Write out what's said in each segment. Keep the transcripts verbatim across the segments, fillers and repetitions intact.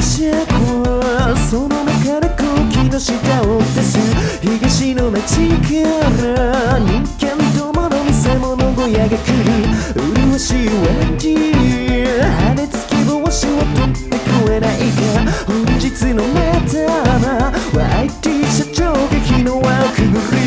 車庫その中で空気の下を出す東の街から人間どもの見せ物小屋が来る麗しいワンディ羽根つき帽子を取ってくれないか本日の目玉は アイティー 社長が日の輪をくぐる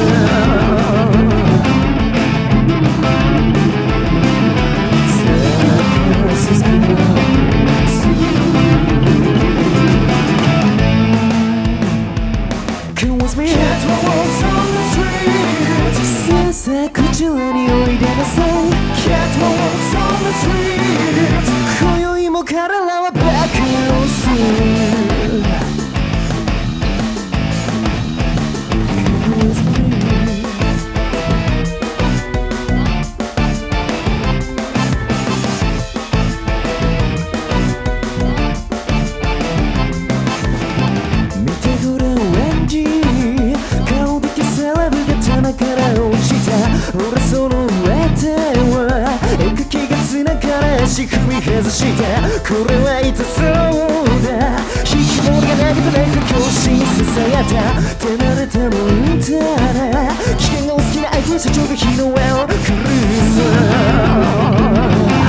さあこちらにおいでなさい Catwalks on the street 今宵も彼らはバカをする見てごらんワンディ顔だけセレブが棚から落ちた俺その上では絵描きがつながら足踏み外したこれは痛そうだ引き物が投げたライフ教師に囁いた手慣れたもんだな危険がお好きな相手社長が日の輪をくる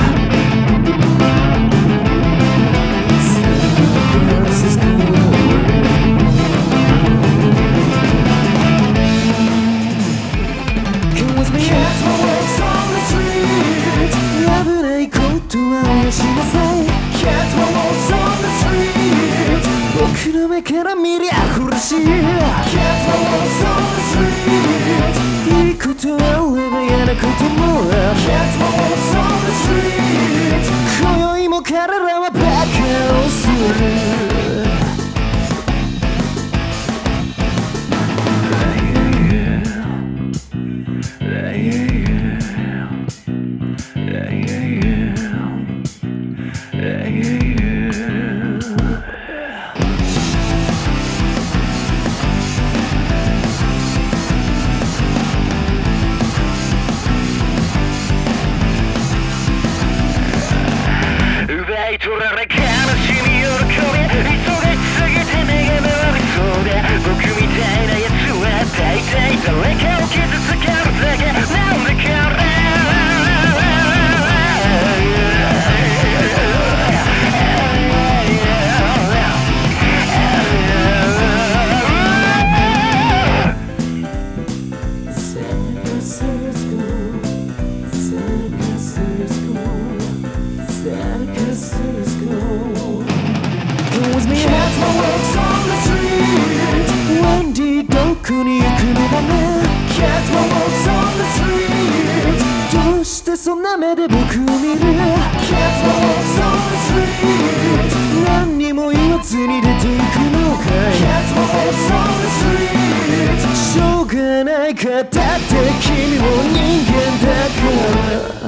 僕の目から見りゃ苦しいいいことあれば嫌なこともある今宵も彼らはバカをする取られ悲しみ喜び急ぎすぎて目が回りそうだ僕みたいなやつは大体誰かを傷つけるだけなんだからワンディどこに行くのだね Catwalks on the street どうしてそんな目で僕を見る Catwalks on the street 何にも言わずに出ていくのかい Catwalks on the street しょうがないかだって君も人間だから